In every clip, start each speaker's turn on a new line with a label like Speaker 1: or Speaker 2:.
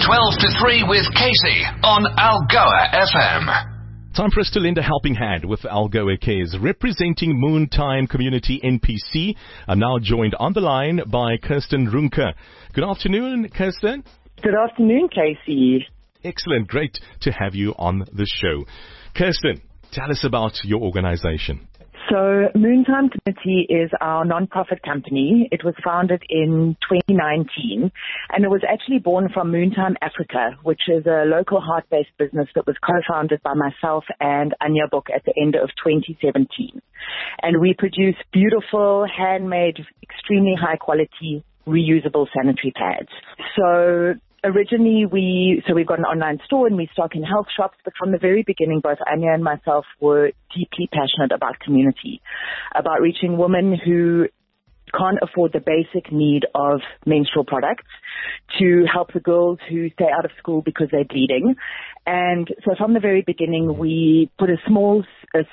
Speaker 1: 12 to 3 with Casey on Algoa FM.
Speaker 2: Time for us to lend a helping hand with Algoa Cares, representing Moontime Community NPC. I'm now joined on the line by Kirsten Runke. Good afternoon, Kirsten.
Speaker 3: Good afternoon, Casey.
Speaker 2: Excellent. Great to have you on the show. Kirsten, tell us about your organization.
Speaker 3: So Moontime Community is our non-profit company. It was founded in 2019, and it was actually born from Moontime Africa, which is a local heart-based business that was co-founded by myself and Anya Book at the end of 2017. And we produce beautiful, handmade, extremely high-quality, reusable sanitary pads. So originally, we've got an online store and we stock in health shops, but from the very beginning, both Anya and myself were deeply passionate about community, about reaching women who can't afford the basic need of menstrual products, to help the girls who stay out of school because they're bleeding. And so from the very beginning, we put a small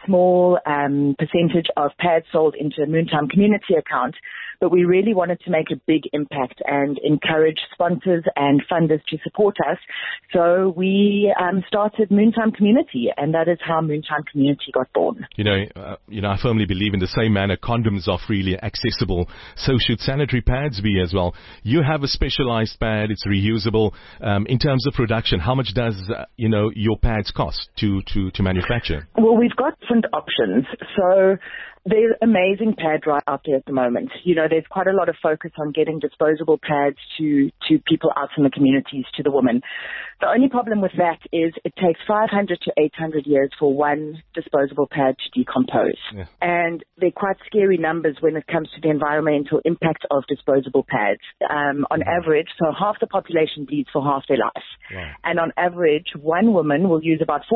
Speaker 3: percentage of pads sold into a Moontime Community account, but we really wanted to make a big impact and encourage sponsors and funders to support us. So we started Moontime Community, and that is how Moontime Community got born.
Speaker 2: You know, I firmly believe in the same manner condoms are freely accessible, so should sanitary pads be as well. You have a specialized pad, it's reusable. In terms of production, how much does your pads cost to manufacture?
Speaker 3: Well, we've got different options. So there's amazing pad right out there at the moment. You know, there's quite a lot of focus on getting disposable pads to people out in the communities, to the women. The only problem with that is it takes 500 to 800 years for one disposable pad to decompose. Yeah. And they're quite scary numbers when it comes to the environmental impact of disposable pads. On average, so half the population bleeds for half their life. Wow. And on average, one woman will use about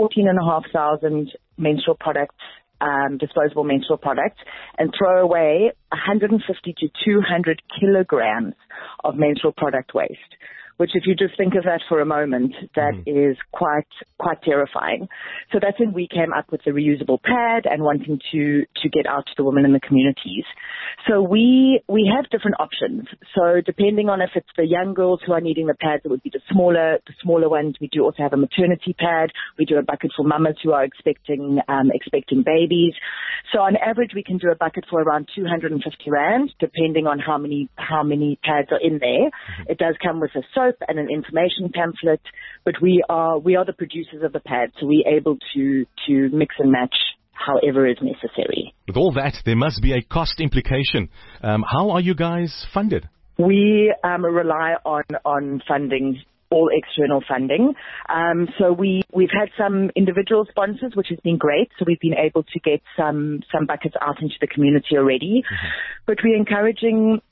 Speaker 3: 14,500 menstrual products, disposable menstrual products, and throw away 150 to 200 kilograms of menstrual product waste, which if you just think of that for a moment, that is quite terrifying. So that's when we came up with the reusable pad and wanting to get out to the women in the communities. So we have different options. So depending on if it's the young girls who are needing the pads, it would be the smaller ones. We do also have a maternity pad. We do a bucket for mamas who are expecting babies. So on average, we can do a bucket for around 250 rand, depending on how many pads are in there. It does come with a soap and an information pamphlet, but we are the producers of the pad, so we're able to mix and match however is necessary. With
Speaker 2: all that, there must be a cost implication. How are you guys funded?
Speaker 3: We rely on funding, all external funding. So we've had some individual sponsors, which has been great. So we've been able to get some buckets out into the community already. But we're encouraging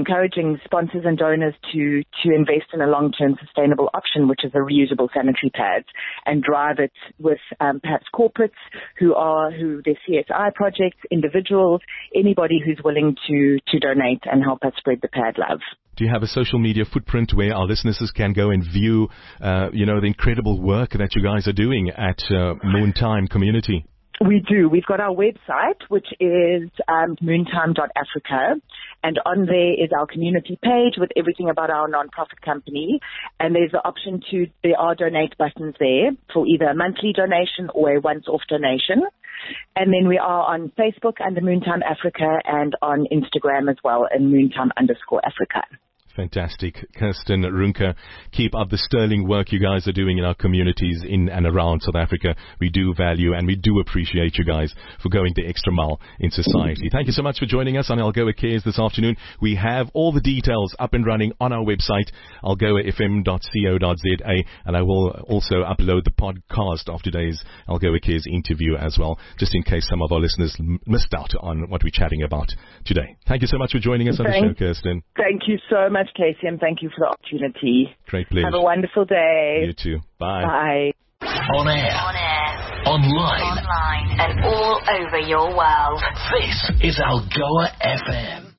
Speaker 3: sponsors and donors to invest in a long-term sustainable option, which is a reusable sanitary pads, and drive it with perhaps corporates who their CSI projects, individuals, anybody who's willing to donate and help us spread the pad love.
Speaker 2: Do you have a social media footprint where our listeners can go and view, the incredible work that you guys are doing at Moontime Community?
Speaker 3: We do. We've got our website, which is moontime.africa, and on there is our community page with everything about our non-profit company, and there's the option there are donate buttons there for either a monthly donation or a once-off donation. And then we are on Facebook under Moontime Africa and on Instagram as well in Moontime_Africa.
Speaker 2: Fantastic. Kirsten Runke, keep up the sterling work you guys are doing in our communities in and around South Africa. We do value and we do appreciate you guys for going the extra mile in society. Thank you so much for joining us on Algoa Cares this afternoon. We have all the details up and running on our website, algoafm.co.za, and I will also upload the podcast of today's Algoa Cares interview as well, just in case some of our listeners missed out on what we're chatting about today. Thank you so much for joining us on the show, Kirsten.
Speaker 3: Thank you so much, Casey, and thank you for the opportunity.
Speaker 2: Great pleasure.
Speaker 3: Have a wonderful day.
Speaker 2: You too. Bye.
Speaker 3: Bye.
Speaker 1: On air, online,
Speaker 4: and all over your world.
Speaker 1: This is Algoa FM.